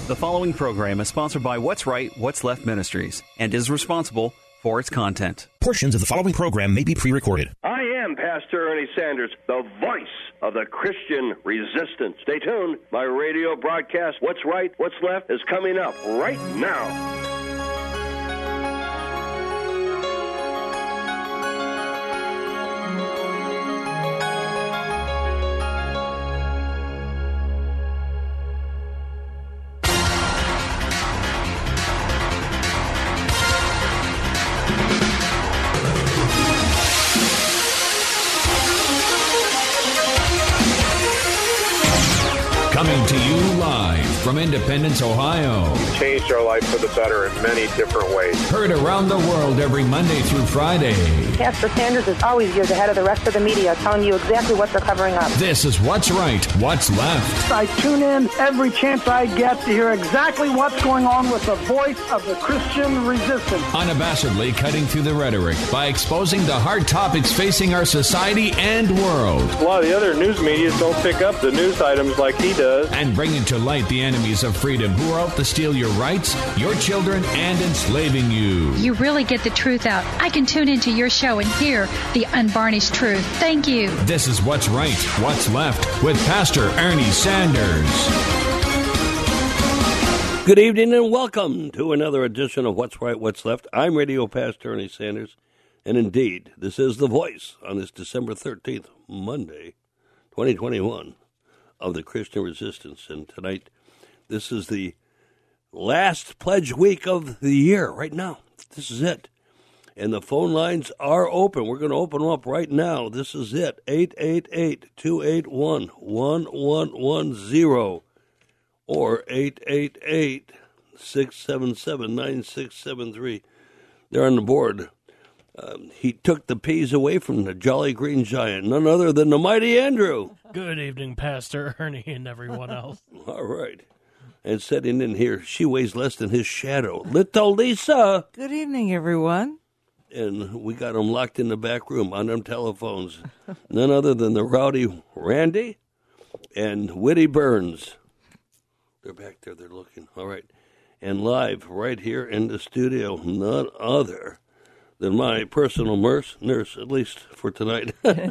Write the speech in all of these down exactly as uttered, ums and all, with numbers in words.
The following program is sponsored by What's Right, What's Left Ministries and is responsible for its content. Portions of the following program may be pre-recorded. I am Pastor Ernie Sanders, the voice of the Christian resistance. Stay tuned. My radio broadcast, What's Right, What's Left, is coming up right now. Coming to you live from Independence, Ohio. You've changed our life for the better in many different ways. Heard around the world every Monday through Friday. Pastor Sanders is always years ahead of the rest of the media, telling you exactly what they're covering up. This is What's Right, What's Left. I tune in every chance I get to hear exactly what's going on with the voice of the Christian resistance. Unabashedly cutting through the rhetoric by exposing the hard topics facing our society and world. A lot of the other news media don't pick up the news items like he does. And bringing to light the enemies of freedom who are out to steal your rights, your children, and enslaving you. You really get the truth out. I can tune into your show and hear the unvarnished truth. Thank you. This is What's Right, What's Left with Pastor Ernie Sanders. Good evening and welcome to another edition of What's Right, What's Left. I'm Radio Pastor Ernie Sanders, and indeed, this is The Voice on this December thirteenth, Monday, twenty twenty-one. Of the Christian resistance. And tonight, this is the last pledge week of the year right now. This is it. And the phone lines are open. We're going to open them up right now. This is it. eight eight eight, two eight one, one one one zero or eight eight eight, six seven seven, nine six seven three. They're on the board. Um, he took the peas away from the Jolly Green Giant, none other than the mighty Andrew. Good evening, Pastor Ernie and everyone else. All right. And sitting in here, she weighs less than his shadow, Little Lisa. Good evening, everyone. And we got them locked in the back room on them telephones. None other than the rowdy Randy and Whitty Burns. They're back there, they're looking. All right. And live right here in the studio, none other than my personal nurse, nurse, at least for tonight,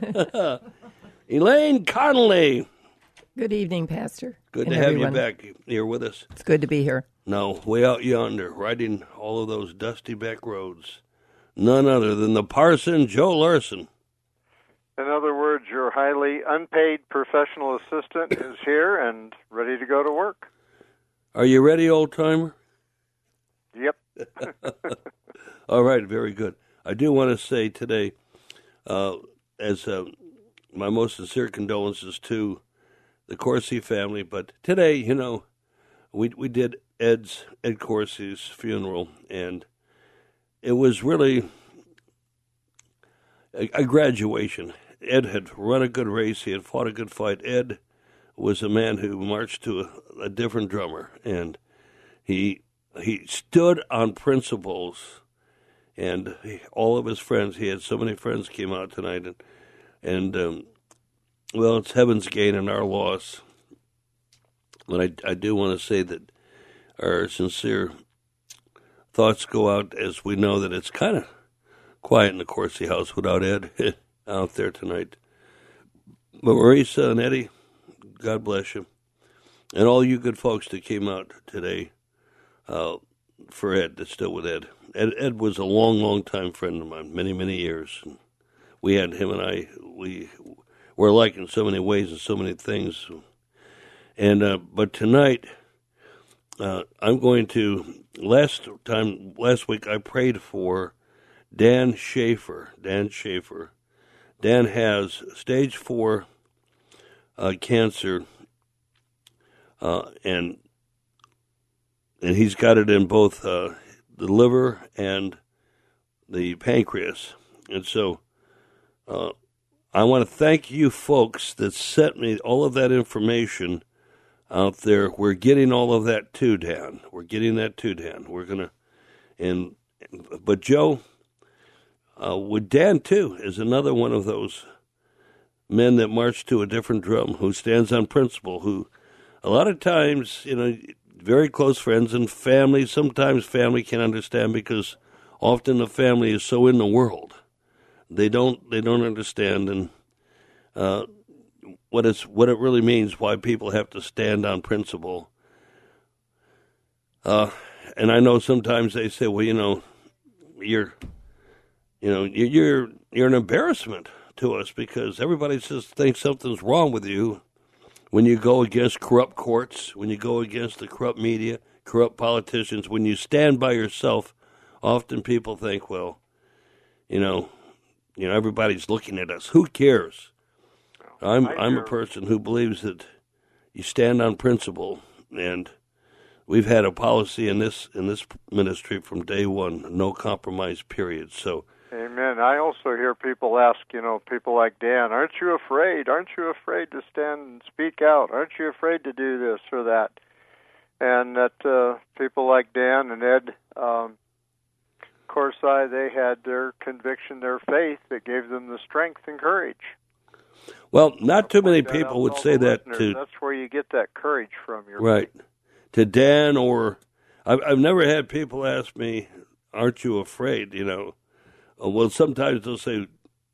Elaine Connolly. Good evening, Pastor. Good and to have everyone. you back here with us. It's good to be here. No, way out yonder, riding all of those dusty back roads, none other than the parson, Joe Larson. In other words, your highly unpaid professional assistant is here and ready to go to work. Are you ready, old-timer? Yep. All right, very good. I do want to say today, uh, as uh, my most sincere condolences to the Corsi family, but today, you know, we we did Ed's Ed Corsi's funeral, and it was really a, a graduation. Ed had run a good race. He had fought a good fight. Ed was a man who marched to a, a different drummer, and he he stood on principles. And he, all of his friends, he had so many friends came out tonight, and, and um, well, it's heaven's gain and our loss. But I, I do want to say that our sincere thoughts go out as we know that it's kind of quiet in the Corsi house without Ed out there tonight. But Marisa and Eddie, God bless you. And all you good folks that came out today uh, for Ed, that's still with Ed. Ed. Ed was a long, long time friend of mine, many, many years. And we had him and I, we were alike in so many ways and so many things. And uh, but tonight, uh, I'm going to, last time, last week I prayed for Dan Schaefer. Dan Schaefer. Dan has stage four uh, cancer, uh, and and he's got it in both uh, the liver and the pancreas. And so uh, I want to thank you folks that sent me all of that information out there. We're getting all of that too, Dan. We're getting that too, Dan. We're going to, and but Joe, uh, with Dan too, is another one of those men that march to a different drum, who stands on principle, who a lot of times, you know, very close friends and family. Sometimes family can understand because often the family is so in the world. They don't they don't understand and uh, what it's what it really means, why people have to stand on principle. Uh, and I know sometimes they say, well, you know, you're you know, you're you're an embarrassment to us because everybody just thinks something's wrong with you when you go against corrupt courts, when you go against the corrupt media, corrupt politicians. When you stand by yourself, often people think, well, you know, you know, everybody's looking at us. Who cares? I'm I'm a person who believes that you stand on principle, and we've had a policy in this in this ministry from day one, no compromise period. So. Amen. I also hear people ask, you know, people like Dan, aren't you afraid? Aren't you afraid to stand and speak out? Aren't you afraid to do this or that? And that uh, people like Dan and Ed, um, of course, I, they had their conviction, their faith that gave them the strength and courage. Well, not too many people would say that to... That's where you get that courage from. Your right. faith. To Dan or... I've, I've never had people ask me, aren't you afraid, you know? Well, sometimes they'll say,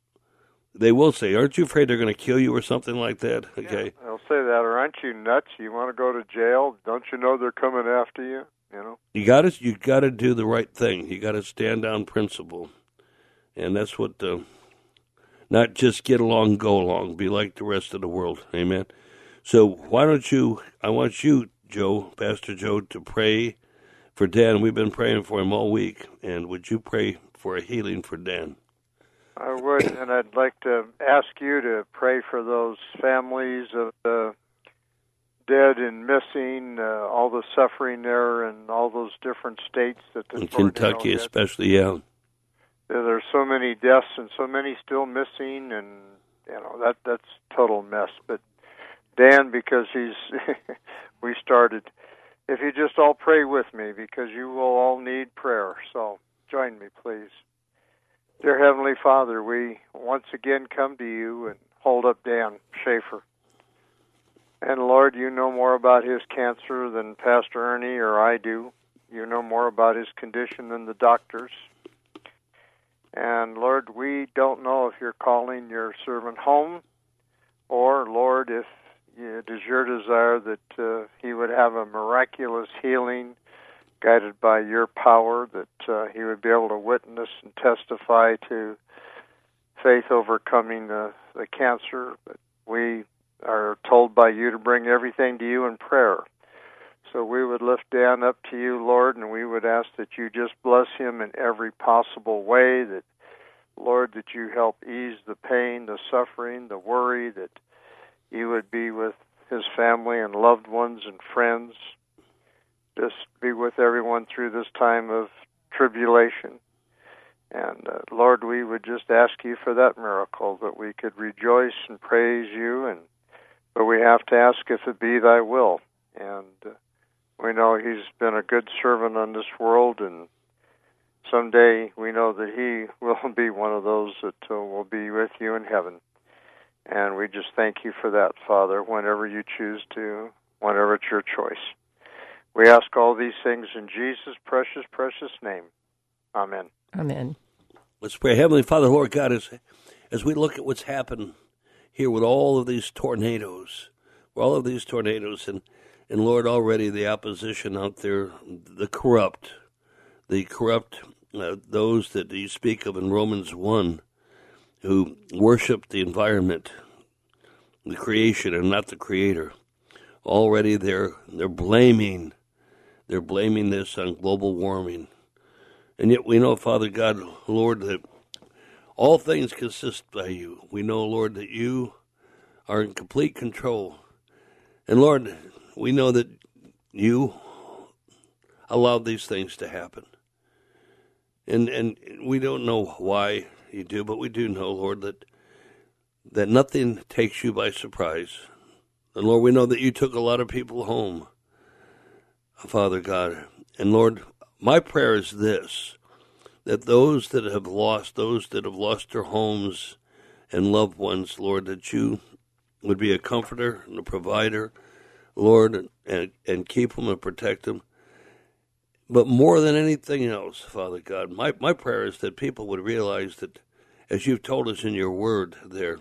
they will say, aren't you afraid they're going to kill you or something like that? Okay. Yeah, they'll say that, or aren't you nuts? You want to go to jail? Don't you know they're coming after you? You know. You got to, you got to do the right thing. You got to stand on principle, and that's what. Uh, not just get along, go along. Be like the rest of the world. Amen. So why don't you? I want you, Joe, Pastor Joe, to pray for Dan. We've been praying for him all week, and would you pray for a healing for Dan? I would, and I'd like to ask you to pray for those families of the dead and missing, uh, all the suffering there in all those different states that the in Kentucky, hit. Especially, yeah. There's so many deaths and so many still missing, and you know that that's total mess. But Dan, because he's we started. If you just all pray with me, because you will all need prayer. So. Join me, please. Dear Heavenly Father, we once again come to you and hold up Dan Schaefer. And Lord, you know more about his cancer than Pastor Ernie or I do. You know more about his condition than the doctors. And Lord, we don't know if you're calling your servant home, or Lord, if it is your desire that uh, he would have a miraculous healing guided by your power, that uh, he would be able to witness and testify to faith overcoming the, the cancer. But we are told by you to bring everything to you in prayer. So we would lift Dan up to you, Lord, and we would ask that you just bless him in every possible way, that, Lord, that you help ease the pain, the suffering, the worry, that you would be with his family and loved ones and friends. Just be with everyone through this time of tribulation. And, uh, Lord, we would just ask you for that miracle, that we could rejoice and praise you. And but we have to ask if it be thy will. And uh, we know he's been a good servant on this world, and someday we know that he will be one of those that uh, will be with you in heaven. And we just thank you for that, Father, whenever you choose to, whenever it's your choice. We ask all these things in Jesus' precious, precious name. Amen. Amen. Let's pray. Heavenly Father, Lord God, as, as we look at what's happened here with all of these tornadoes, all of these tornadoes, and, and Lord, already the opposition out there, the corrupt, the corrupt, uh, those that you speak of in Romans one, who worship the environment, the creation, and not the Creator. Already they're they're blaming, they're blaming this on global warming. And yet we know, Father God, Lord, that all things consist by you. We know, Lord, that you are in complete control. And Lord, we know that you allowed these things to happen. And and we don't know why you do, but we do know, Lord, that that nothing takes you by surprise. And Lord, we know that you took a lot of people home, Father God. And Lord, my prayer is this, that those that have lost, those that have lost their homes and loved ones, Lord, that you would be a comforter and a provider, Lord, and, and keep them and protect them. But more than anything else, Father God, my, my prayer is that people would realize that, as you've told us in your word there,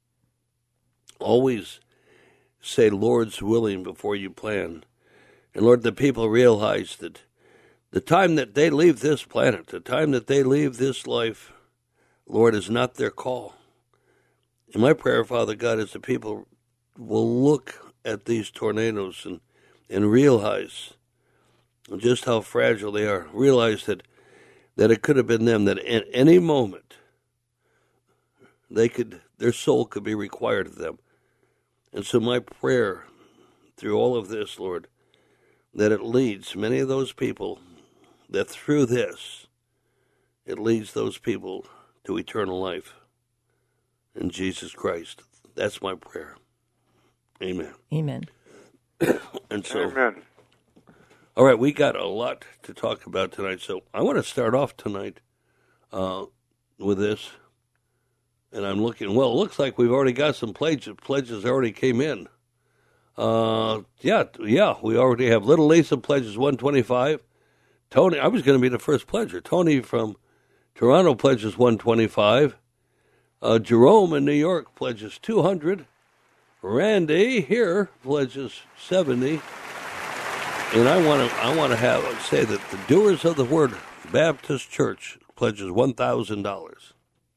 always say, Lord's willing before you plan. And Lord, the people realize that the time that they leave this planet, the time that they leave this life, Lord, is not their call. And my prayer, Father God, is that people will look at these tornadoes and, and realize just how fragile they are. Realize that, that it could have been them, that at any moment they could, their soul could be required of them. And so my prayer through all of this, Lord, that it leads many of those people, that through this, it leads those people to eternal life in Jesus Christ. That's my prayer. Amen. Amen. And so, Amen. All right, we got a lot to talk about tonight, so I want to start off tonight uh, with this. And I'm looking, well, it looks like we've already got some pledges. Pledges already came in. Uh, yeah, yeah, we already have Little Lisa pledges one twenty-five. Tony, I was going to be the first pledger. Tony from Toronto pledges one twenty-five. Uh, Jerome in New York pledges two hundred. Randy here pledges seventy. And I want to I want to have say that the Doers of the Word Baptist Church pledges one thousand dollars.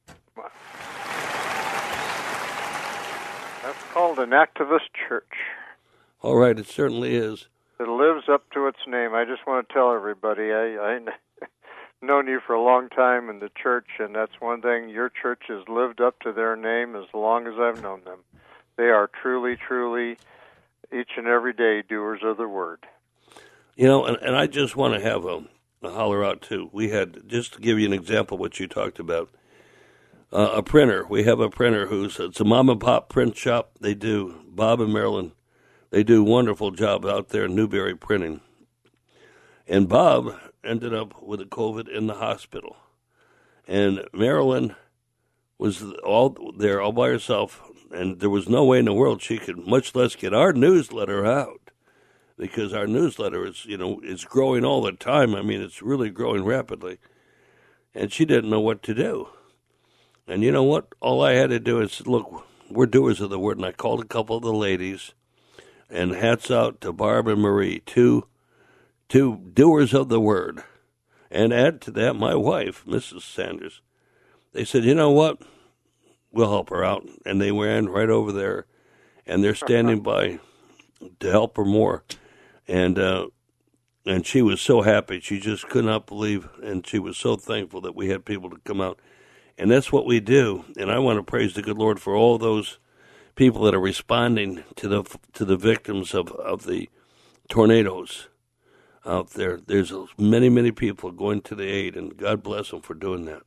That's called an activist church. All right, it certainly is. It lives up to its name. I just want to tell everybody, I, I've known you for a long time in the church, and that's one thing. Your church has lived up to their name as long as I've known them. They are truly, truly, each and every day, doers of the word. You know, and, and I just want to have a, a holler out, too. We had, just to give you an example of what you talked about, uh, a printer. We have a printer who's, it's a mom and pop print shop. They do, Bob and Marilyn, they do a wonderful job out there in Newberry printing. And Bob ended up with a COVID in the hospital. And Marilyn was all there all by herself, and there was no way in the world she could, much less get our newsletter out, because our newsletter is, you know, is growing all the time. I mean, it's really growing rapidly. And she didn't know what to do. And you know what? All I had to do is, look, we're doers of the word, and I called a couple of the ladies, and hats out to Barb and Marie, two, two doers of the word. And add to that my wife, Missus Sanders. They said, you know what? We'll help her out. And they ran right over there, and they're standing by to help her more. And uh, and she was so happy. She just could not believe, and she was so thankful that we had people to come out. And that's what we do. And I want to praise the good Lord for all those people that are responding to the to the victims of, of the tornadoes out there. There's many, many people going to the aid, and God bless them for doing that.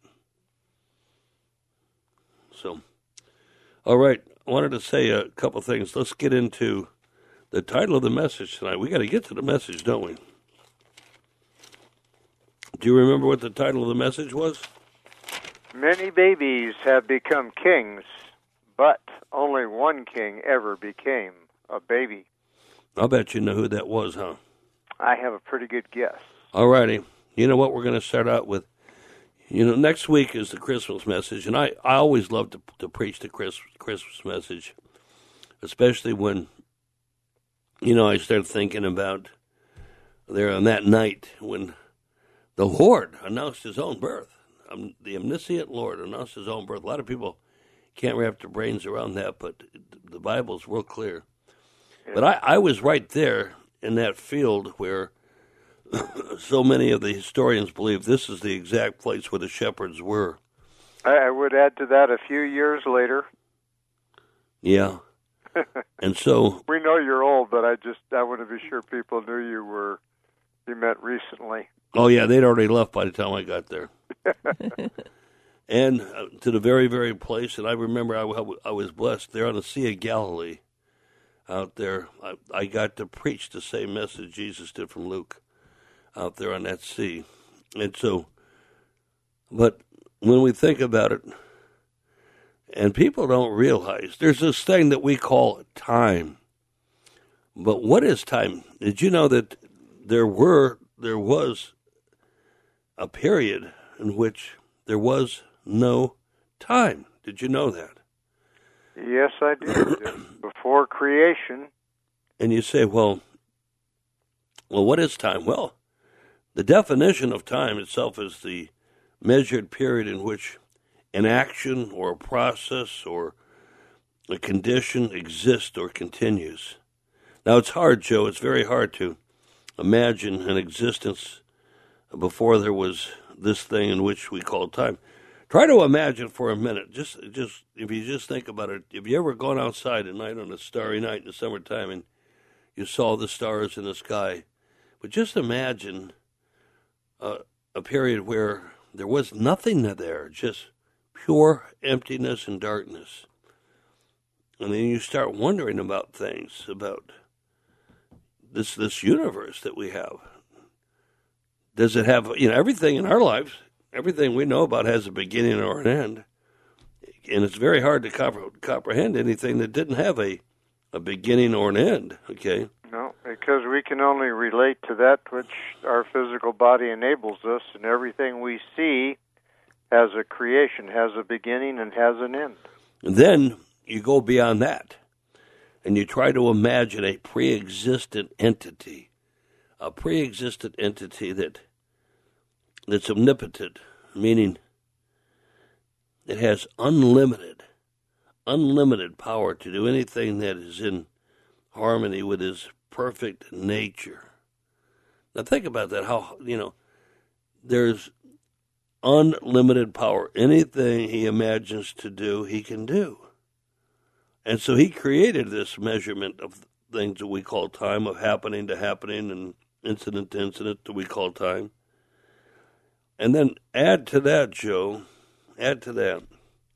So, all right, I wanted to say a couple things. Let's get into the title of the message tonight. We got to get to the message, don't we? Do you remember what the title of the message was? Many babies have become kings, but only one king ever became a baby. I'll bet you know who that was, huh? I have a pretty good guess. All righty. You know what we're going to start out with? You know, next week is the Christmas message, and I, I always love to, to preach the Christmas, Christmas message, especially when, you know, I start thinking about there on that night when the Lord announced his own birth. Um, the omniscient Lord announced his own birth. A lot of people can't wrap their brains around that, but the Bible's real clear. Yeah. But I, I was right there in that field where so many of the historians believe this is the exact place where the shepherds were. I would add to that a few years later. Yeah. And so we know you're old, but I just I want to be sure people knew you were you met recently. Oh yeah, they'd already left by the time I got there. And uh, to the very, very place, and I remember I, I was blessed there on the Sea of Galilee out there. I, I got to preach the same message Jesus did from Luke out there on that sea. And so, but when we think about it, and people don't realize, there's this thing that we call time. But what is time? Did you know that there were there was a period in which there was no time? Did you know that? Yes, I did. Before creation. And you say, well, well, what is time? Well, the definition of time itself is the measured period in which an action or a process or a condition exists or continues. Now, it's hard, Joe. It's very hard to imagine an existence before there was this thing in which we call time. Try to imagine for a minute, just just if you just think about it, have you ever gone outside at night on a starry night in the summertime and you saw the stars in the sky? But just imagine uh, a period where there was nothing there, just pure emptiness and darkness. And then you start wondering about things, about this this universe that we have. Does it have, you know, everything in our lives, everything we know about has a beginning or an end. And it's very hard to compre- comprehend anything that didn't have a, a beginning or an end, okay? No, because we can only relate to that which our physical body enables us, and everything we see has a creation, has a beginning, and has an end. And then you go beyond that, and you try to imagine a pre-existent entity, a pre-existent entity that that's omnipotent, meaning it has unlimited, unlimited power to do anything that is in harmony with his perfect nature. Now think about that, how, you know, there's unlimited power. Anything he imagines to do, he can do. And so he created this measurement of things that we call time, of happening to happening and incident to incident that we call time. And then add to that, Joe, add to that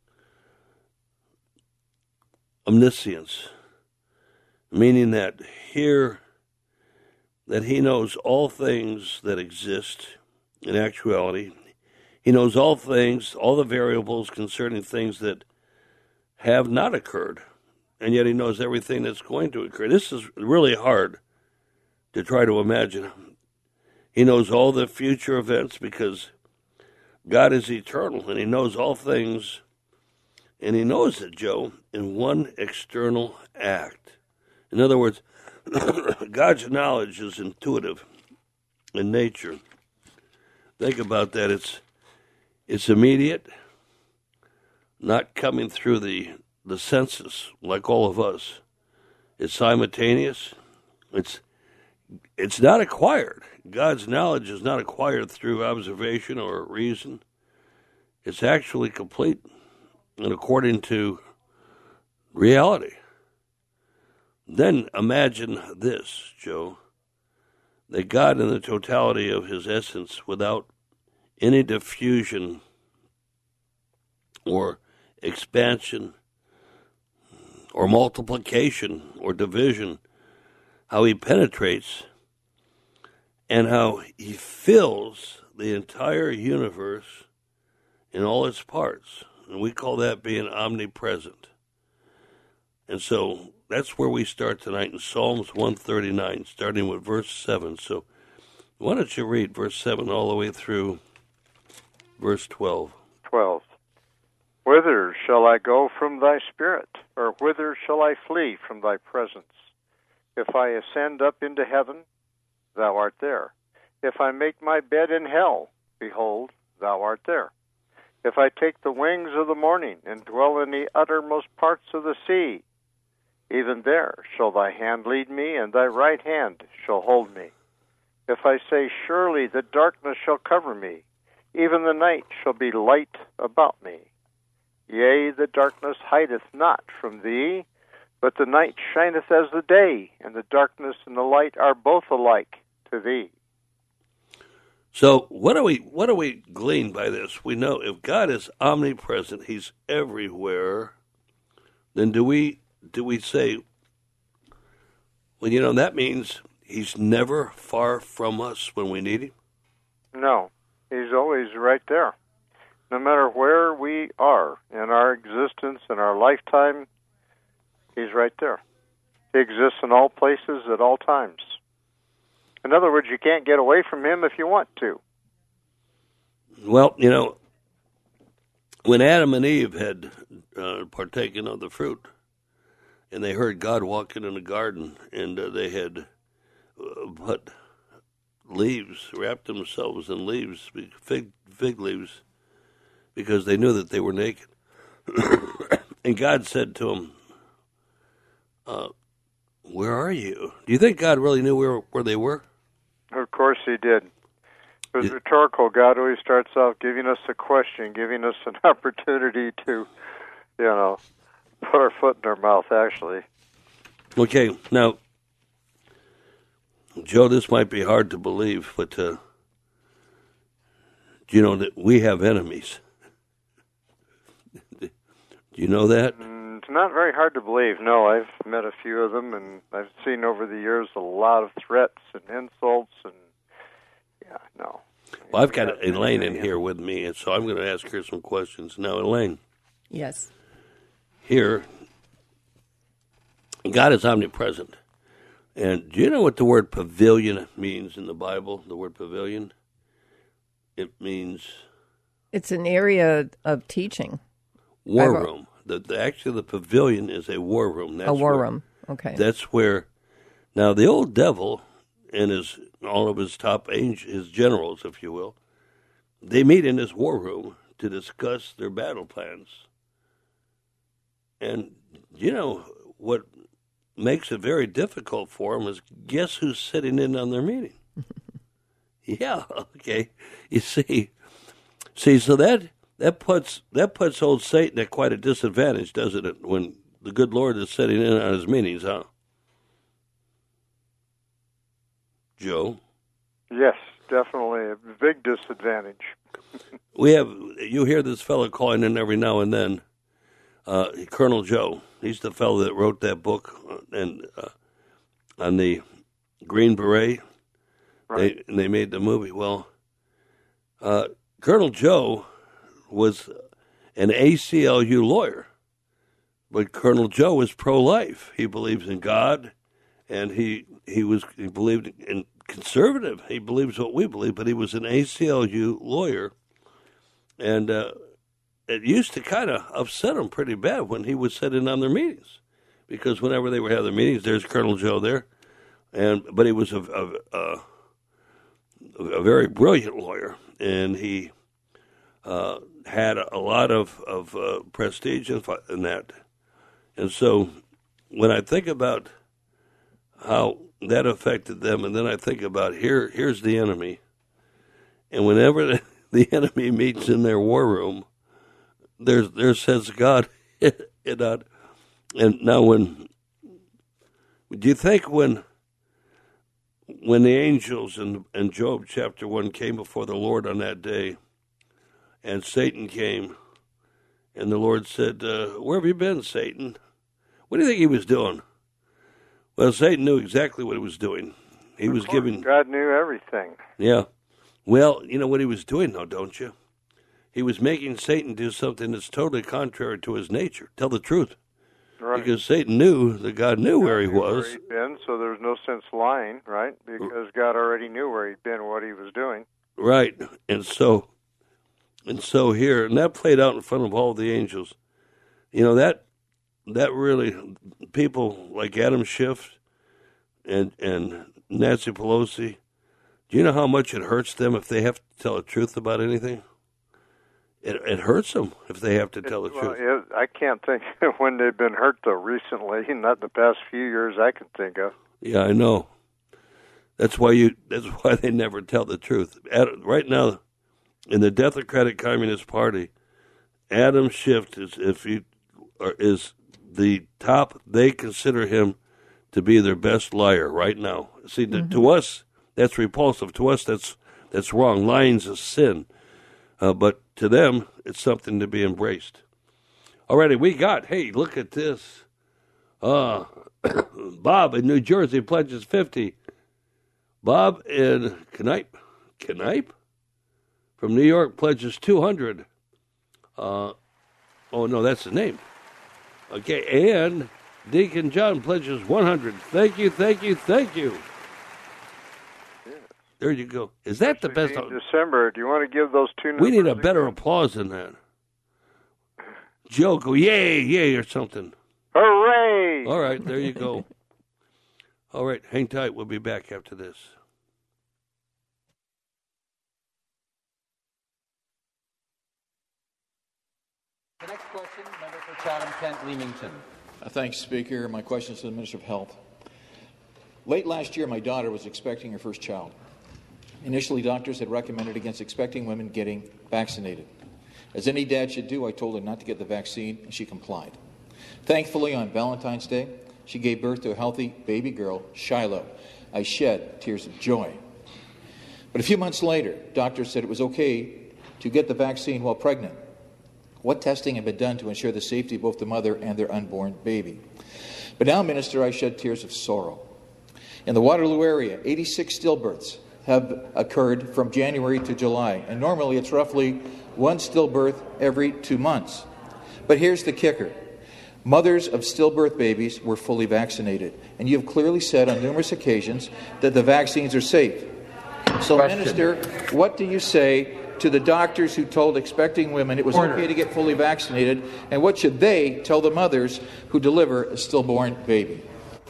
omniscience, meaning that here, that he knows all things that exist in actuality. He knows all things, all the variables concerning things that have not occurred, and yet he knows everything that's going to occur. This is really hard to try to imagine. He knows all the future events because God is eternal, and he knows all things, and he knows it, Joe, in one external act. In other words, God's knowledge is intuitive in nature. Think about that. It's it's immediate, not coming through the, the senses like all of us. It's simultaneous. It's It's not acquired. God's knowledge is not acquired through observation or reason. It's actually complete and according to reality. Then imagine this, Joe, that God in the totality of his essence, without any diffusion or expansion or multiplication or division, how he penetrates and how he fills the entire universe in all its parts. And we call that being omnipresent. And so that's where we start tonight in Psalms one thirty-nine, starting with verse seven. So why don't you read verse seven all the way through verse twelve? twelve. Whither shall I go from thy spirit, or whither shall I flee from thy presence? If I ascend up into heaven, thou art there. If I make my bed in hell, behold, thou art there. If I take the wings of the morning and dwell in the uttermost parts of the sea, even there shall thy hand lead me, and thy right hand shall hold me. If I say, surely the darkness shall cover me, even the night shall be light about me. Yea, the darkness hideth not from thee, but the night shineth as the day, and the darkness and the light are both alike to thee. So what do we what do we glean by this? We know if God is omnipresent, he's everywhere, then do we do we say, well, you know, that means he's never far from us when we need him? No, he's always right there. No matter where we are in our existence, in our lifetime, he's right there. He exists in all places at all times. In other words, you can't get away from him if you want to. Well, you know, when Adam and Eve had uh, partaken of the fruit, and they heard God walking in the garden, and uh, they had uh, put leaves, wrapped themselves in leaves, fig, fig leaves, because they knew that they were naked. And God said to them, uh, where are you? Do you think God really knew where, where they were? Of course he did. It was rhetorical. God always starts off giving us a question, giving us an opportunity to, you know, put our foot in our mouth, actually. Okay, now, Joe, this might be hard to believe, but uh, do you know that we have enemies? Do you know that? Mm, it's not very hard to believe. No, I've met a few of them, and I've seen over the years a lot of threats and insults, and yeah, no. Well, I've got Elaine in here with me, and so I'm going to ask her some questions. Now, Elaine. Yes. Here, God is omnipresent. And do you know what the word pavilion means in the Bible, the word pavilion? It means... It's an area of teaching. War room. The, the, actually, the pavilion is a war room. That's a war where, room, okay. That's where... Now, the old devil and his all of his top angels, his generals, if you will, they meet in this war room to discuss their battle plans. And, you know, what makes it very difficult for them is guess who's sitting in on their meeting? Yeah, okay. You see, see, so that that puts that puts old Satan at quite a disadvantage, doesn't it? When the good Lord is sitting in on his meetings, huh? Joe? Yes, definitely a big disadvantage. We have you hear this fellow calling in every now and then. Uh, Colonel Joe, he's the fellow that wrote that book and uh, on the Green Beret. Right. They, and they made the movie. Well, uh, Colonel Joe was an A C L U lawyer, but Colonel Joe was pro-life. He believes in God, and he he was he believed in conservative. He believes what we believe, but he was an A C L U lawyer, and uh, it used to kind of upset him pretty bad when he would sit in on their meetings, because whenever they would have their meetings, there's Colonel Joe there, and but he was a a, a, a very brilliant lawyer, and he uh, had a lot of of uh, prestige in, in that, and so when I think about how that affected them, and then I think about here here's the enemy, and whenever the, the enemy meets in their war room, There's there says God, and, uh, and now when do you think when when the angels in, in Job chapter one came before the Lord on that day, and Satan came, and the Lord said, uh, "Where have you been, Satan?" What do you think he was doing? Well, Satan knew exactly what he was doing. He was giving. God knew everything. Yeah. Well, you know what he was doing, though, don't you? He was making Satan do something that's totally contrary to his nature. Tell the truth. Right. Because Satan knew that God knew God where he knew was. Where he'd been, so there's no sense lying, right? Because God already knew where he'd been, what he was doing. Right. And so, and so here, and that played out in front of all the angels. You know, that that really, people like Adam Schiff and and Nancy Pelosi, do you know how much it hurts them if they have to tell the truth about anything? It, it hurts them if they have to tell the well, truth. It, I can't think when they've been hurt, though, recently. Not the past few years I can think of. Yeah, I know. That's why you. That's why they never tell the truth. Ad, right now, in the Democratic Communist Party, Adam Schiff is if you are, is the top. They consider him to be their best liar right now. See, mm-hmm. to us, that's repulsive. To us, that's that's wrong. Lying's a sin. Uh, but to them, it's something to be embraced. Alrighty, we got, hey, look at this. Uh, Bob in New Jersey pledges fifty. Bob in Knipe, Knipe from New York pledges two hundred. Uh, oh, no, that's the name. Okay, and Deacon John pledges one hundred. Thank you, thank you, thank you. Yeah. There you go. Is that the best? In December, do you want to give those two numbers? We need a better again? applause than that. Joe, go yay, yay, or something. Hooray! All right, there you go. All right, hang tight. We'll be back after this. The next question, member for Chatham-Kent Leamington. Uh, thanks, Speaker. My question is to the Minister of Health. Late last year, my daughter was expecting her first child. Initially, doctors had recommended against expecting women getting vaccinated. As any dad should do, I told her not to get the vaccine, and she complied. Thankfully, on Valentine's Day, she gave birth to a healthy baby girl, Shiloh. I shed tears of joy. But a few months later, doctors said it was okay to get the vaccine while pregnant. What testing had been done to ensure the safety of both the mother and their unborn baby? But now, Minister, I shed tears of sorrow. In the Waterloo area, eighty-six stillbirths have occurred from January to July, and normally it's roughly one stillbirth every two months. But here's the kicker. Mothers of stillbirth babies were fully vaccinated, and you have clearly said on numerous occasions that the vaccines are safe. So, Question. Minister, what do you say to the doctors who told expecting women it was Order. okay to get fully vaccinated, and what should they tell the mothers who deliver a stillborn baby?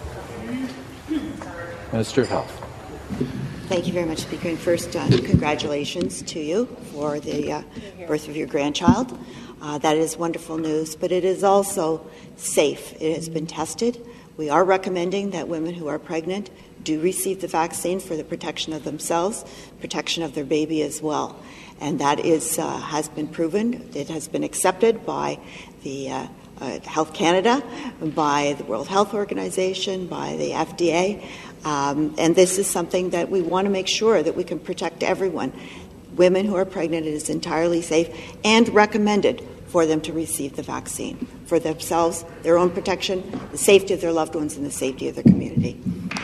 Minister of Health. Thank you very much, Speaker. And first, uh, congratulations to you for the uh, birth of your grandchild. Uh, that is wonderful news, but it is also safe. It has been tested. We are recommending that women who are pregnant do receive the vaccine for the protection of themselves, protection of their baby as well. And that is uh, has been proven. It has been accepted by the uh, uh, Health Canada, by the World Health Organization, by the F D A. Um, and this is something that we want to make sure that we can protect everyone. Women who are pregnant, it is entirely safe and recommended for them to receive the vaccine for themselves, their own protection, the safety of their loved ones, and the safety of their community.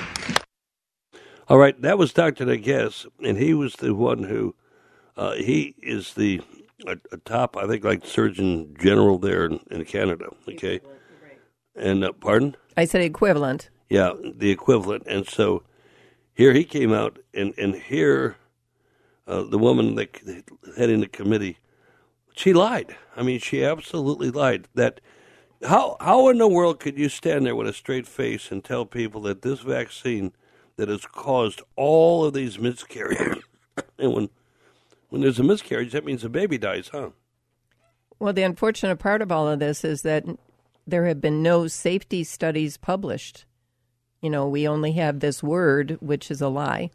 All right, that was Doctor Nages, and he was the one who, uh, he is the a, a top, I think, like Surgeon General there in, in Canada, okay? And, uh, pardon? I said equivalent. Yeah, the equivalent. And so here he came out, and, and here uh, the woman that heading the committee, she lied. I mean, she absolutely lied. That how how in the world could you stand there with a straight face and tell people that this vaccine that has caused all of these miscarriages, and when when there's a miscarriage, that means the baby dies, huh? Well, the unfortunate part of all of this is that there have been no safety studies published. You know, we only have this word, which is a lie.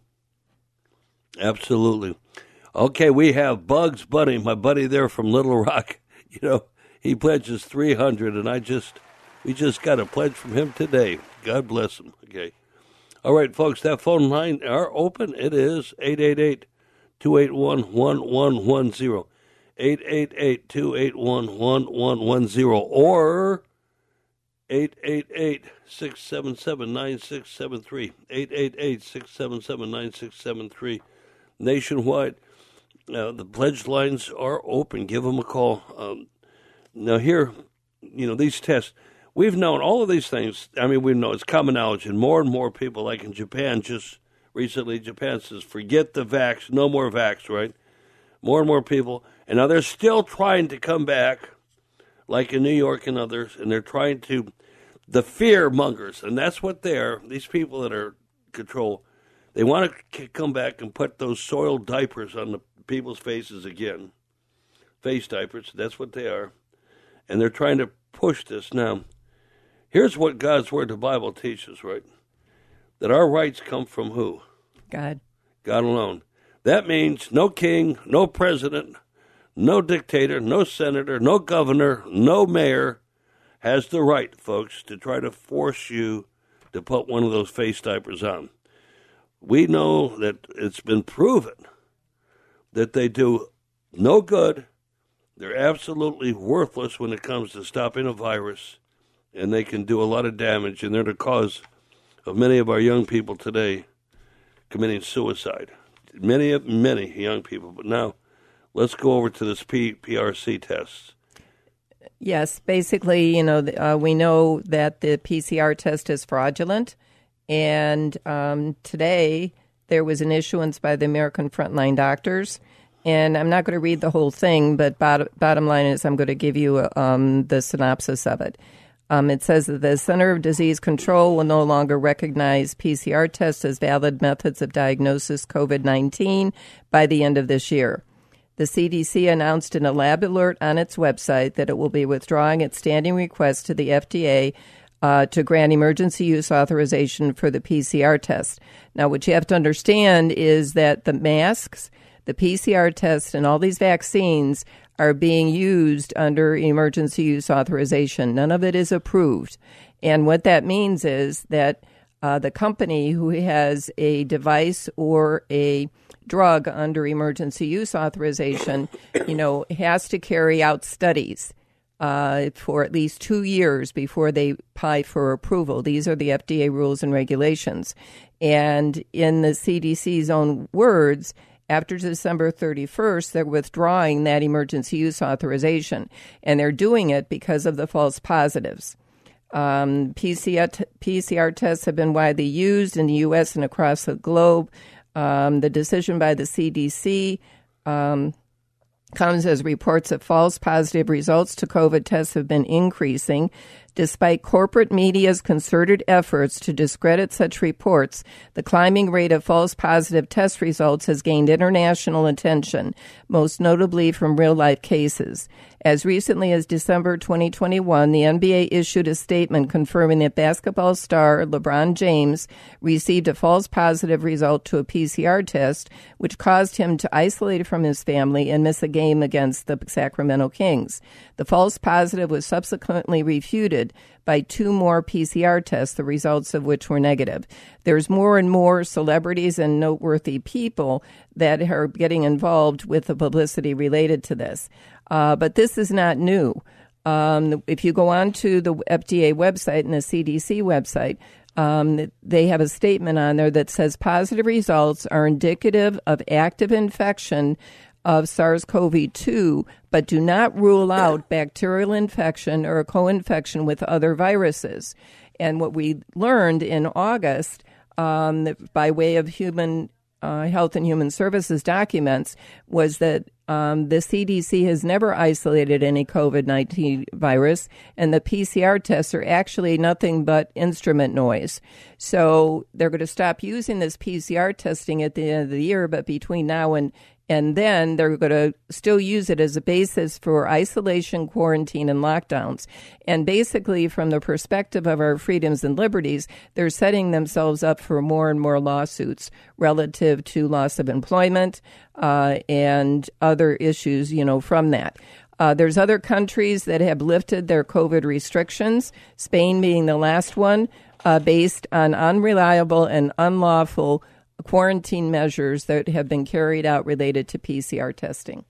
Absolutely. Okay, we have Bugs Bunny, my buddy there from Little Rock. You know, he pledges three hundred, and I just, we just got a pledge from him today. God bless him. Okay. All right, folks, that phone line are open. It is eight eight eight, two eight one, one one one zero. eight eight eight, two eight one, one one one zero or eight eight eight, six seven seven, nine six seven three. eight eight eight, six seven seven, nine six seven three. Nationwide, uh, the pledge lines are open. Give them a call. Um, now here, you know, these tests, we've known all of these things. I mean, we know it's common knowledge, and more and more people, like in Japan, just recently, Japan says, forget the vax, no more vax, right? More and more people. And now they're still trying to come back, like in New York and others, and they're trying to, the fear mongers, and that's what they're, these people that are control, they want to come back and put those soiled diapers on the people's faces again. Face diapers, that's what they are. And they're trying to push this. Now, here's what God's Word, the Bible, teaches, right? That our rights come from who? God. God alone. That means no king, no president, no dictator, no senator, no governor, no mayor has the right, folks, to try to force you to put one of those face diapers on. We know that it's been proven that they do no good. They're absolutely worthless when it comes to stopping a virus, and they can do a lot of damage, and they're the cause of many of our young people today committing suicide. Many, many young people. But now, let's go over to this P- PRC test. Yes, basically, you know, uh, we know that the P C R test is fraudulent, and um, today there was an issuance by the American Frontline Doctors, and I'm not going to read the whole thing, but bottom, bottom line is I'm going to give you um, the synopsis of it. Um, it says that the Center of Disease Control will no longer recognize P C R tests as valid methods of diagnosis COVID nineteen by the end of this year. The C D C announced in a lab alert on its website that it will be withdrawing its standing request to the F D A uh, to grant emergency use authorization for the P C R test. Now, what you have to understand is that the masks, the P C R test, and all these vaccines are being used under emergency use authorization. None of it is approved. And what that means is that uh, the company who has a device or a drug under emergency use authorization, you know, has to carry out studies uh, for at least two years before they apply for approval. These are the F D A rules and regulations. And in the C D C's own words, after December thirty-first, they're withdrawing that emergency use authorization, and they're doing it because of the false positives. Um, P C R, t- P C R tests have been widely used in the U S and across the globe. Um, the decision by the C D C um, comes as reports of false positive results to COVID tests have been increasing. Despite corporate media's concerted efforts to discredit such reports, the climbing rate of false positive test results has gained international attention, most notably from real-life cases. As recently as December twenty twenty-one, the N B A issued a statement confirming that basketball star LeBron James received a false positive result to a P C R test, which caused him to isolate from his family and miss a game against the Sacramento Kings. The false positive was subsequently refuted by two more P C R tests, the results of which were negative. There's more and more celebrities and noteworthy people that are getting involved with the publicity related to this. Uh, but this is not new. Um, if you go on to the F D A website and the C D C website, um, they have a statement on there that says positive results are indicative of active infection of SARS-C o V two, but do not rule out bacterial infection or a co-infection with other viruses. And what we learned in August, um, by way of Human uh, Health and Human Services documents, was that um, the C D C has never isolated any COVID nineteen virus, and the P C R tests are actually nothing but instrument noise. So they're going to stop using this P C R testing at the end of the year, but between now and And then they're going to still use it as a basis for isolation, quarantine, and lockdowns. And basically, from the perspective of our freedoms and liberties, they're setting themselves up for more and more lawsuits relative to loss of employment uh, and other issues, you know, from that. Uh, there's other countries that have lifted their COVID restrictions, Spain being the last one, uh, based on unreliable and unlawful quarantine measures that have been carried out related to P C R testing.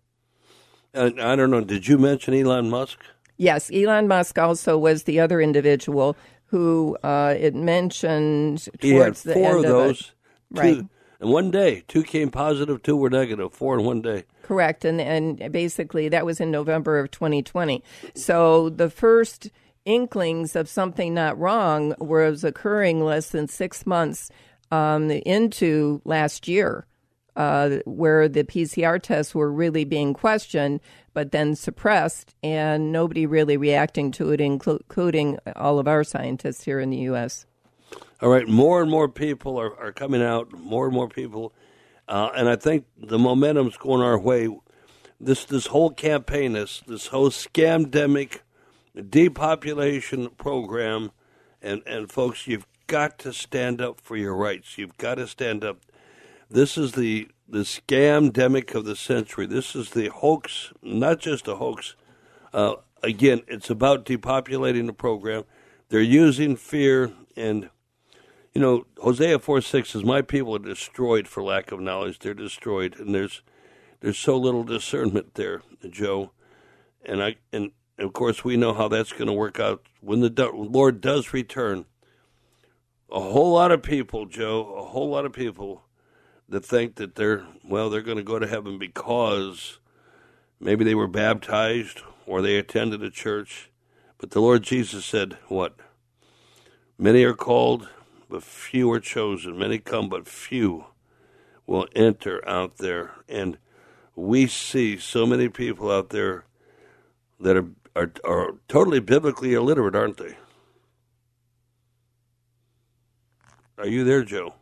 Uh, I don't know, did you mention Elon Musk? Yes, Elon Musk also was the other individual who uh, it mentioned He towards had the four end of those. of it. Two, Right. in one day. Two came positive, two were negative. Four in one day. Correct, and and basically that was in November of twenty twenty. So the first inklings of something not wrong was occurring less than six months Um, into last year, uh, where the P C R tests were really being questioned, but then suppressed, and nobody really reacting to it, including all of our scientists here in the U S. All right, more and more people are, are coming out, more and more people, uh, and I think the momentum's going our way. This this whole campaign, this, this whole scamdemic depopulation program, and, and folks, you've got to stand up for your rights. You've got to stand up. This is the the scamdemic of the century. This is the hoax, not just a hoax. Uh, again, it's about depopulating the program. They're using fear, and, you know, Hosea four six says, my people are destroyed for lack of knowledge. They're destroyed, and there's there's so little discernment there, Joe. And, I, and of course, we know how that's going to work out when the do- Lord does return. A whole lot of people, Joe, a whole lot of people that think that they're, well, they're going to go to heaven because Maybe they were baptized or they attended a church. But the Lord Jesus said, what? Many are called, but few are chosen. Many come, but few will enter out there. And we see so many people out there that are are, are totally biblically illiterate, aren't they? Are you there, Joe?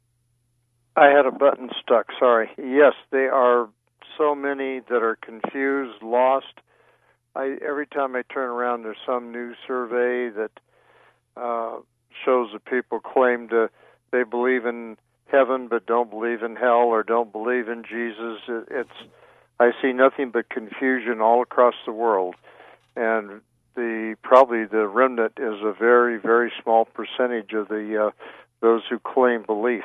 I had a button stuck, sorry. Yes, they are so many that are confused, lost. I every time I turn around, there's some new survey that uh, shows that people claim to they believe in heaven but don't believe in hell or don't believe in Jesus. It, it's I see nothing but confusion all across the world, and the probably the remnant is a very very small percentage of the uh, those who claim belief.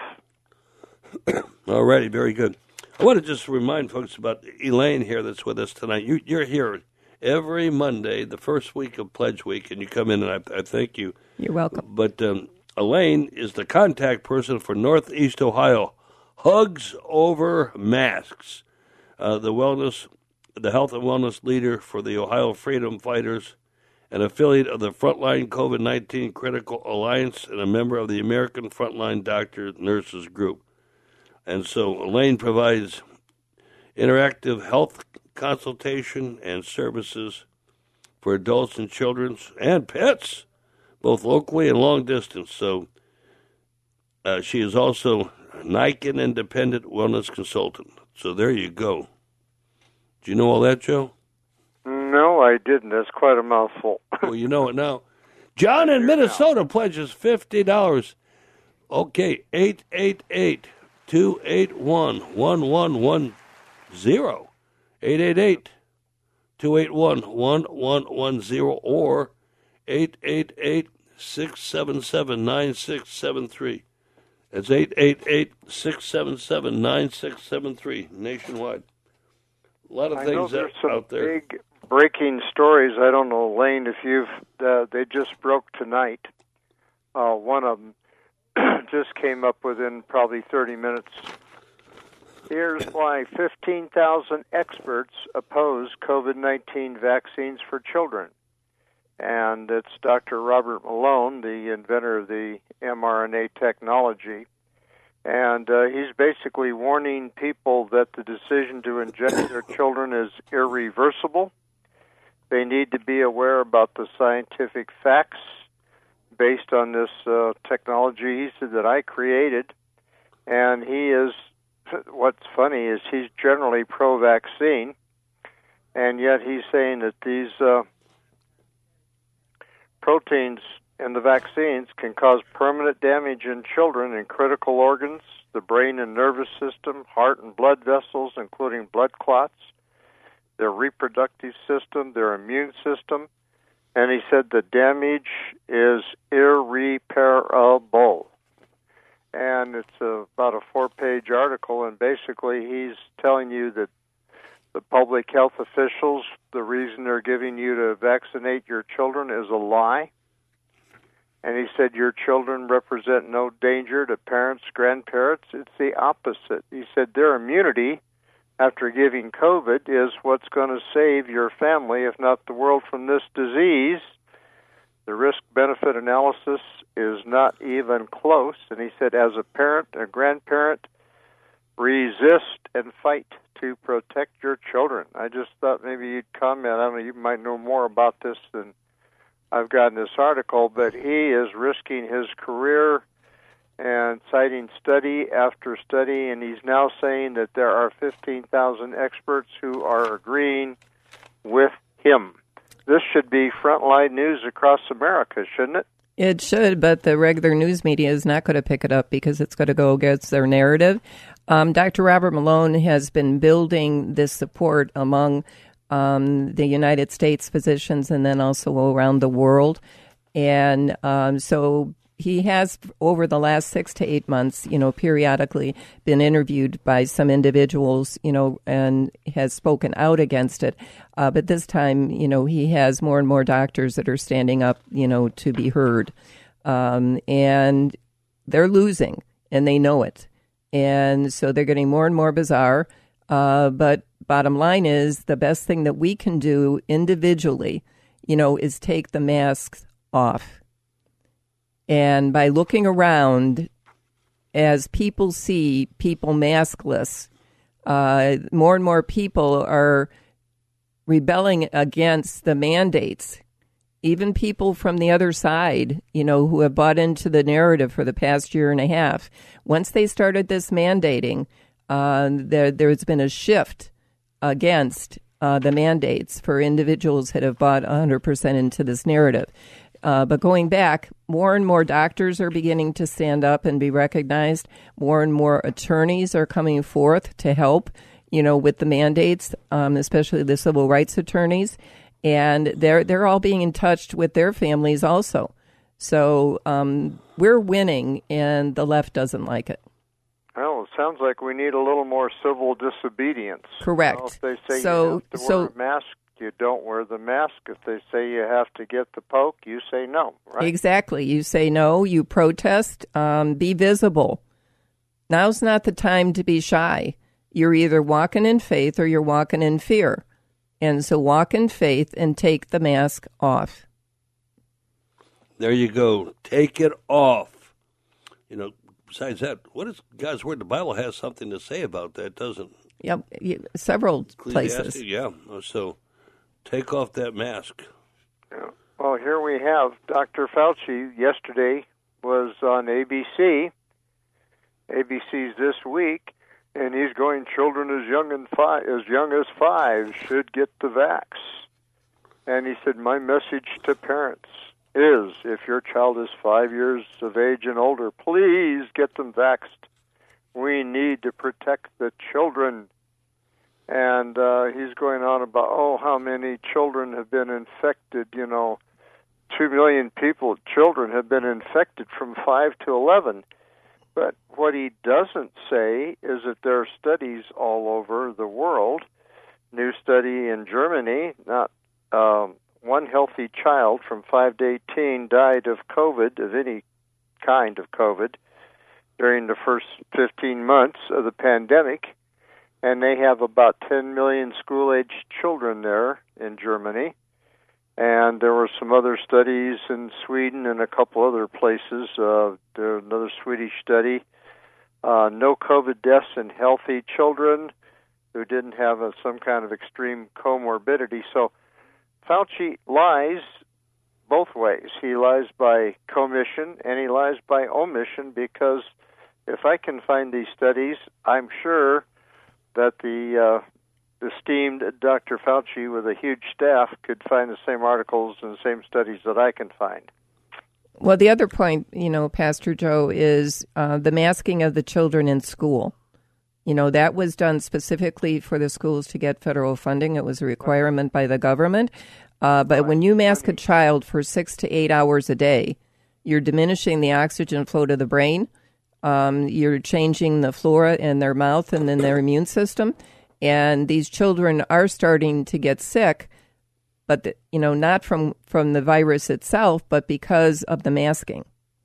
All righty, very good. I want to just remind folks about Elaine here that's with us tonight. You, you're here every Monday, the first week of Pledge Week, and you come in, and I, I thank you. You're welcome. But um, Elaine is the contact person for Northeast Ohio. Hugs Over Masks, uh, the wellness, the health and wellness leader for the Ohio Freedom Fighters, an affiliate of the Frontline COVID nineteen Critical Alliance, and a member of the American Frontline Doctor Nurses Group. And so Elaine provides interactive health consultation and services for adults and children and pets, both locally and long distance. So uh, she is also a Niken Independent Wellness Consultant. So there you go. Do you know all that, Joe? No, I didn't. That's quite a mouthful. Well, you know it now. John in Minnesota pledges fifty dollars. Okay, eight eight eight, two eight one, one one one zero. eight eight eight, two eight one, one one one zero or eight eight eight, six seven seven, nine six seven three. That's eight eight eight, six seven seven, nine six seven three nationwide. A lot of I things know there's some out there. Big breaking stories. I don't know, Lane, if you've, uh, they just broke tonight. Uh, one of them just came up within probably thirty minutes. Here's why fifteen thousand experts oppose COVID nineteen vaccines for children. And it's Doctor Robert Malone, the inventor of the mRNA technology. And uh, he's basically warning people that the decision to inject their children is irreversible. They need to be aware about the scientific facts based on this uh, technology he said that I created. And he is, what's funny is he's generally pro-vaccine, and yet he's saying that these uh, proteins in the vaccines can cause permanent damage in children in critical organs, the brain and nervous system, heart and blood vessels, including blood clots, their reproductive system, their immune system. And he said the damage is irreparable. And it's a, about a four-page article, and basically he's telling you that the public health officials, the reason they're giving you to vaccinate your children is a lie. And he said your children represent no danger to parents, grandparents. It's the opposite. He said their immunity after giving COVID is what's going to save your family, if not the world, from this disease. The risk-benefit analysis is not even close. And he said, as a parent, a grandparent, resist and fight to protect your children. I just thought maybe you'd comment. I don't know, you might know more about this than I've got in this article, but he is risking his career and citing study after study, and he's now saying that there are fifteen thousand experts who are agreeing with him. This should be frontline news across America, shouldn't it? It should, but the regular news media is not going to pick it up because it's going to go against their narrative. Um, Doctor Robert Malone has been building this support among um, the United States physicians and then also around the world. And um, so he has, over the last six to eight months, you know, periodically been interviewed by some individuals, you know, and has spoken out against it. Uh, but this time, you know, he has more and more doctors that are standing up, you know, to be heard. Um, and they're losing, and they know it. And so they're getting more and more bizarre. Uh, but bottom line is the best thing that we can do individually, you know, is take the masks off. And by looking around, as people see people maskless, uh, more and more people are rebelling against the mandates. Even people from the other side, you know, who have bought into the narrative for the past year and a half, once they started this mandating, uh, there, there's been a shift against uh, the mandates for individuals that have bought one hundred percent into this narrative. Uh, but going back, more and more doctors are beginning to stand up and be recognized. More and more attorneys are coming forth to help, you know, with the mandates, um, especially the civil rights attorneys. And they're they're all being in touch with their families also. So um, we're winning, and the left doesn't like it. Well, it sounds like we need a little more civil disobedience. Correct. You know, if they say so, you have to so, wear a mask, you don't wear the mask. If they say you have to get the poke, you say no, right? Exactly. You say no, you protest, um, be visible. Now's not the time to be shy. You're either walking in faith or you're walking in fear. And so walk in faith and take the mask off. There you go. Take it off. You know, besides that, what is God's Word? The Bible has something to say about that, doesn't it? Yep, several places. Yeah, so take off that mask. Yeah. Well, here we have Doctor Fauci yesterday was on A B C, A B C's This Week, and he's going, children as young and five, as young as five should get the vax. And he said, my message to parents is, if your child is five years of age and older, please get them vaxxed. We need to protect the children. And uh, he's going on about, oh, how many children have been infected. You know, two million people, children have been infected from five to eleven. But what he doesn't say is that there are studies all over the world. New study in Germany, not um, one healthy child from five to eighteen died of COVID, of any kind of COVID, during the first fifteen months of the pandemic. And they have about ten million school-aged children there in Germany. And there were some other studies in Sweden and a couple other places. Uh, there another Swedish study. Uh, no COVID deaths in healthy children who didn't have a, some kind of extreme comorbidity. So Fauci lies both ways. He lies by commission and he lies by omission, because if I can find these studies, I'm sure that the uh, esteemed Doctor Fauci with a huge staff could find the same articles and the same studies that I can find. Well, the other point, you know, Pastor Joe, is uh, the masking of the children in school. You know, that was done specifically for the schools to get federal funding. It was a requirement by the government. Uh, but when you mask a child for six to eight hours a day, you're diminishing the oxygen flow to the brain. Um, you're changing the flora in their mouth and in their immune system. And these children are starting to get sick, but, the, you know, not from, from the virus itself, but because of the masking.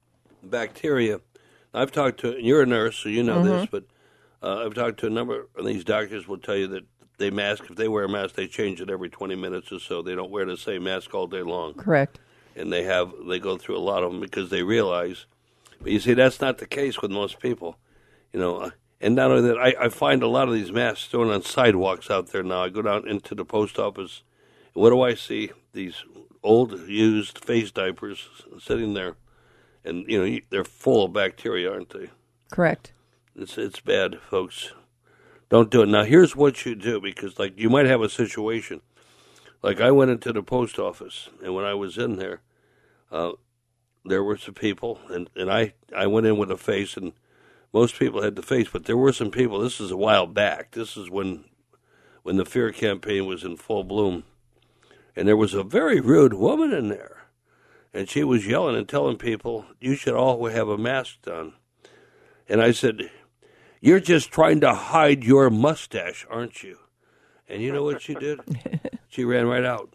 Bacteria. I've talked to, and you're a nurse, so you know Mm-hmm. this, but uh, I've talked to a number of these doctors will tell you that they mask, if they wear a mask, they change it every twenty minutes or so. They don't wear the same mask all day long. Correct. And they have, they go through a lot of them because they realize. But you see, that's not the case with most people, you know. And not only that, I, I find a lot of these masks thrown on sidewalks out there now. I go down into the post office, and what do I see? These old, used face diapers sitting there, and, you know, they're full of bacteria, aren't they? Correct. It's it's bad, folks. Don't do it. Now, here's what you do, because, like, you might have a situation. Like, I went into the post office, and when I was in there, uh, there were some people, and, and I, I went in with a face, and most people had the face, but there were some people. This is a while back. This is when when the fear campaign was in full bloom. And there was a very rude woman in there. And she was yelling and telling people, you should all have a mask on. And I said, you're just trying to hide your mustache, aren't you? And you know what she did? She ran right out.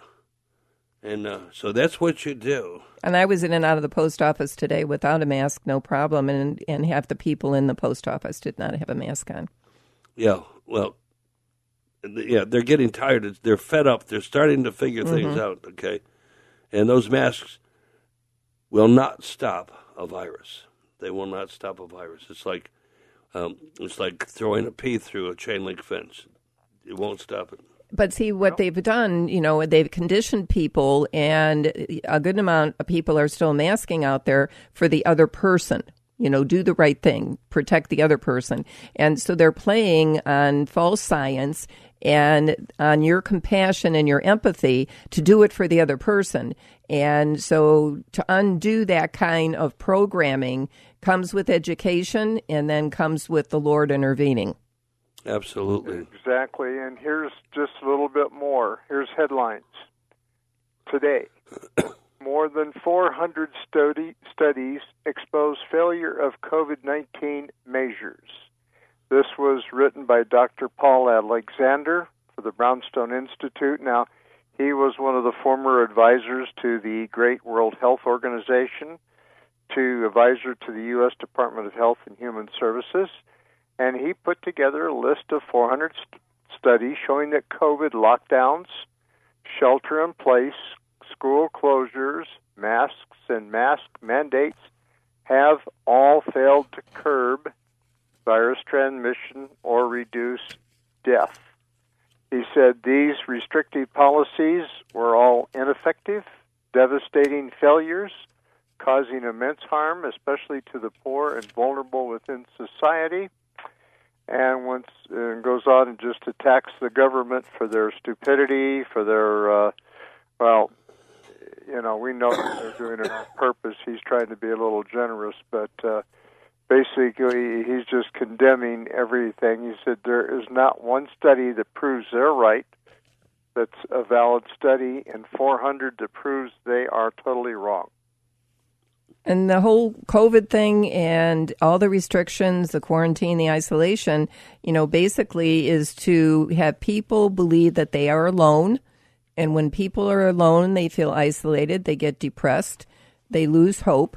And uh, so that's what you do. And I was in and out of the post office today without a mask, no problem, and and half the people in the post office did not have a mask on. Yeah, well, yeah, they're getting tired. They're fed up. They're starting to figure mm-hmm. things out, okay? And those masks will not stop a virus. They will not stop a virus. It's like um, it's like throwing a pea through a chain link fence. It won't stop it. But see, what they've done, you know, they've conditioned people, and a good amount of people are still masking out there for the other person. You know, do the right thing, protect the other person. And so they're playing on false science and on your compassion and your empathy to do it for the other person. And so to undo that kind of programming comes with education and then comes with the Lord intervening. Absolutely. Exactly. And here's just a little bit more. Here's headlines. Today, more than four hundred study, studies expose failure of COVID nineteen measures. This was written by Doctor Paul Alexander for the Brownstone Institute. Now, he was one of the former advisors to the great World Health Organization, to advisor to the U S Department of Health and Human Services, and he put together a list of four hundred st- studies showing that COVID lockdowns, shelter in place, school closures, masks, and mask mandates have all failed to curb virus transmission or reduce death. He said these restrictive policies were all ineffective, devastating failures, causing immense harm, especially to the poor and vulnerable within society. And once uh, goes on and just attacks the government for their stupidity, for their, uh, well, you know, we know that they're doing it on purpose. He's trying to be a little generous, but uh, basically he's just condemning everything. He said there is not one study that proves they're right, that's a valid study, and four hundred that proves they are totally wrong. And the whole COVID thing and all the restrictions, the quarantine, the isolation, you know, basically is to have people believe that they are alone. And when people are alone, they feel isolated, they get depressed, they lose hope.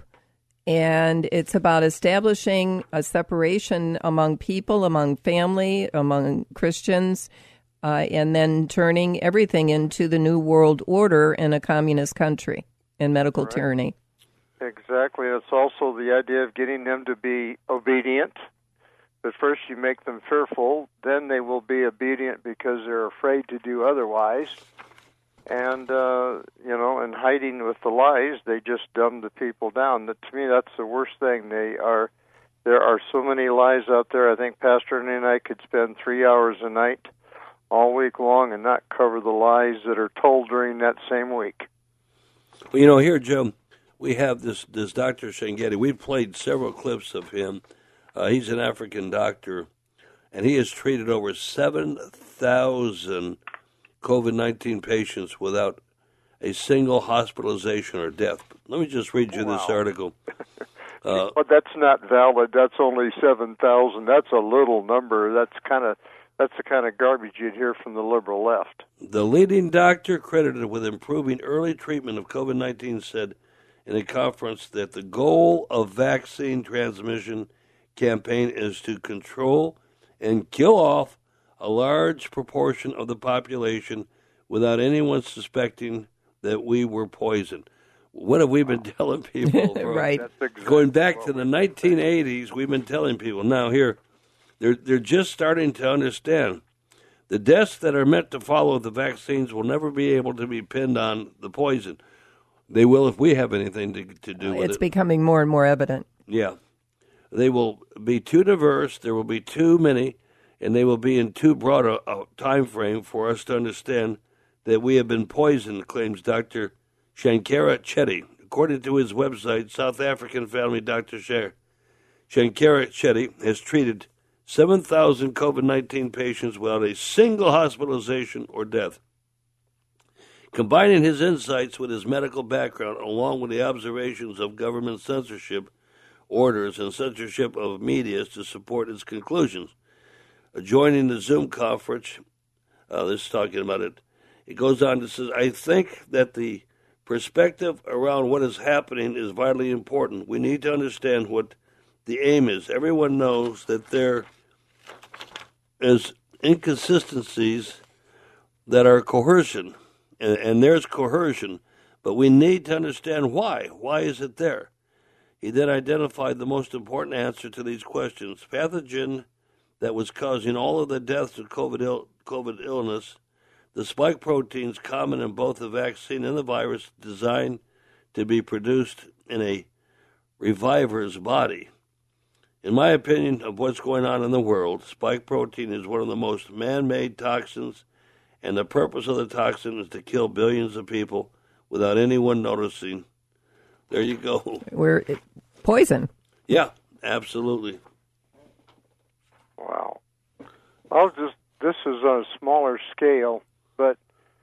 And it's about establishing a separation among people, among family, among Christians, uh, and then turning everything into the New World Order in a communist country and medical right. tyranny. Exactly. It's also the idea of getting them to be obedient. But first you make them fearful, then they will be obedient because they're afraid to do otherwise. And, uh, you know, and hiding with the lies, they just dumb the people down. That, to me, that's the worst thing. They are, there are so many lies out there. I think Pastor Ernie and I could spend three hours a night all week long and not cover the lies that are told during that same week. Well, you know, here, Joe, we have this, this Doctor Shangetti. We've played several clips of him. Uh, he's an African doctor, and he has treated over seven thousand COVID nineteen patients without a single hospitalization or death. Let me just read you wow. this article. Uh, but that's not valid. That's only seven thousand. That's a little number. That's kind of that's the kind of garbage you'd hear from the liberal left. The leading doctor credited with improving early treatment of COVID nineteen said in a conference that the goal of vaccine transmission campaign is to control and kill off a large proportion of the population without anyone suspecting that we were poisoned. What have we been telling people? Right. Exactly going back to the nineteen eighties, we've been telling people. Now here, they're they're just starting to understand. The deaths that are meant to follow the vaccines will never be able to be pinned on the poison. They will if we have anything to, to do with it. It's becoming more and more evident. Yeah. They will be too diverse, there will be too many, and they will be in too broad a, a time frame for us to understand that we have been poisoned, claims Doctor Shankara Chetty. According to his website, South African family Doctor Shankara Chetty has treated seven thousand COVID nineteen patients without a single hospitalization or death. Combining his insights with his medical background, along with the observations of government censorship orders and censorship of media to support his conclusions. Uh, joining the Zoom conference, uh, this is talking about it, it goes on to say, I think that the perspective around what is happening is vitally important. We need to understand what the aim is. Everyone knows that there is inconsistencies that are coercion, and, and there's coercion, but we need to understand why. Why is it there? He then identified the most important answer to these questions. Pathogen that was causing all of the deaths of COVID, Ill- COVID illness, the spike proteins common in both the vaccine and the virus designed to be produced in a reviver's body. In my opinion of what's going on in the world, spike protein is one of the most man-made toxins, and the purpose of the toxin is to kill billions of people without anyone noticing. There you go. We're poison. Yeah, absolutely. Wow. I'll just, this is on a smaller scale, but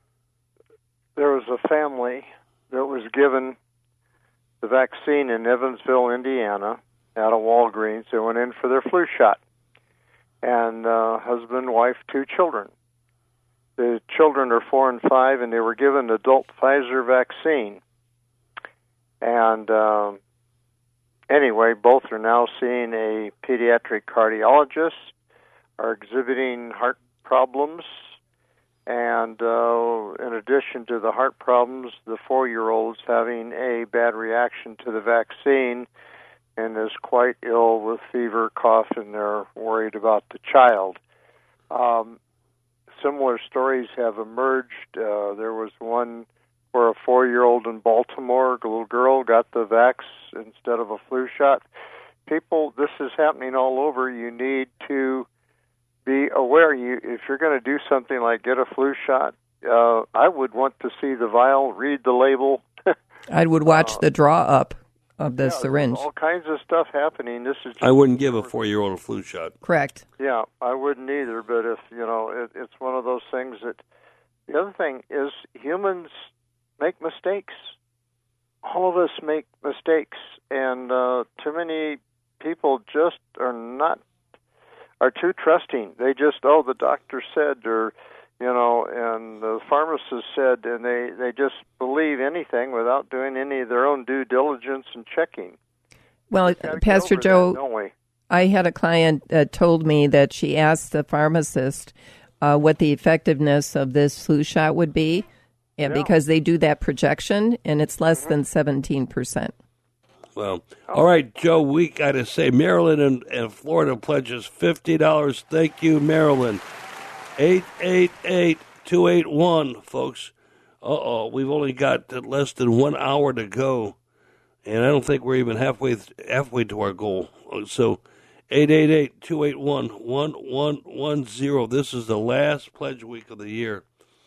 there was a family that was given the vaccine in Evansville, Indiana, out of Walgreens. They went in for their flu shot. And uh, husband, wife, two children. The children are four and five, and they were given adult Pfizer vaccine. And um, anyway, both are now seeing a pediatric cardiologist, are exhibiting heart problems, and uh, in addition to the heart problems, the four-year-old's having a bad reaction to the vaccine and is quite ill with fever, cough, and they're worried about the child. Um, similar stories have emerged. Uh, there was one where a four-year-old in Baltimore, a little girl, got the vax instead of a flu shot. People, this is happening all over. You need to be aware. You, if you're going to do something like get a flu shot, uh, I would want to see the vial, read the label. I would watch uh, the draw up of the yeah, syringe. All kinds of stuff happening. This is. Just I wouldn't give a four-year-old a flu shot. Correct. Yeah, I wouldn't either. But if you know, it, it's one of those things that. The other thing is humans make mistakes. All of us make mistakes, and uh, too many people just are not. Are too trusting. They just, oh, the doctor said, or, you know, and the pharmacist said, and they, they just believe anything without doing any of their own due diligence and checking. Well, Pastor Joe, that, don't we? I had a client that told me that she asked the pharmacist uh, what the effectiveness of this flu shot would be, and yeah. because they do that projection, and it's less mm-hmm. than seventeen percent. Well, all right, Joe, we got to say Maryland and, and Florida pledges fifty dollars. Thank you, Maryland. eight eight eight, two eight one, folks. Uh-oh, we've only got less than one hour to go, and I don't think we're even halfway halfway to our goal. So eight eight eight, two eight one, one one one zero. This is the last pledge week of the year.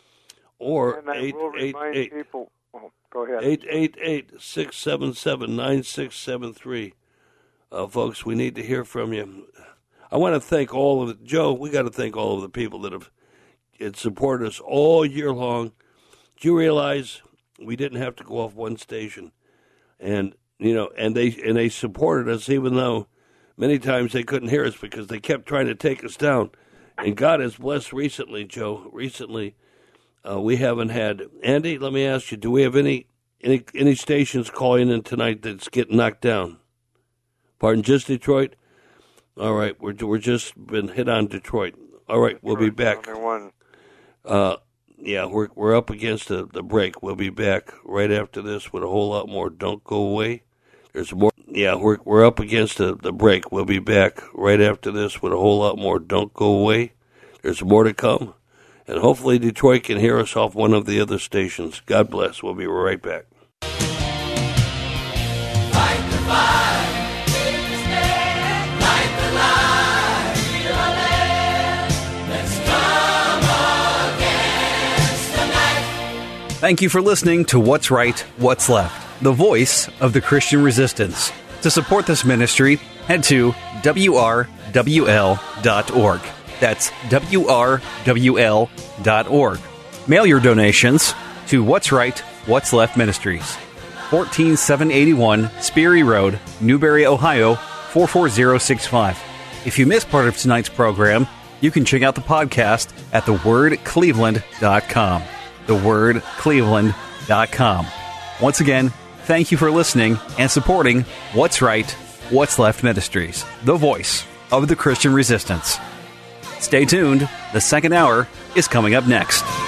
Or eight eight eight. People. Oh, go ahead. eight eight eight, six seven seven, nine six seven three. Uh, folks, we need to hear from you. I want to thank all of the, Joe, we got to thank all of the people that have it supported us all year long. Do you realize we didn't have to go off one station? And, you know, and they and they supported us even though many times they couldn't hear us because they kept trying to take us down. And God has blessed recently, Joe, recently. Uh, we haven't had Andy. Let me ask you: do we have any any any stations calling in tonight that's getting knocked down? Pardon, just Detroit. All right, we're we're just been hit on Detroit. All right, we'll be back. Uh, yeah, we're we're up against the, the break. We'll be back right after this with a whole lot more. Don't go away. There's more. Yeah, we're we're up against the, the break. We'll be back right after this with a whole lot more. Don't go away. There's more to come. And hopefully Detroit can hear us off one of the other stations. God bless. We'll be right back. Fight the fight. Light the light. Feel the land. Let's come against the night. Thank you for listening to What's Right, What's Left, the voice of the Christian resistance. To support this ministry, head to W R W L dot org. That's W R W L dot org. Mail your donations to What's Right, What's Left Ministries, fourteen seven eighty-one Sperry Road, Newberry, Ohio, four four zero six five. If you missed part of tonight's program, you can check out the podcast at the word cleveland dot com. the word cleveland dot com. Once again, thank you for listening and supporting What's Right, What's Left Ministries, the voice of the Christian resistance. Stay tuned. The second hour is coming up next.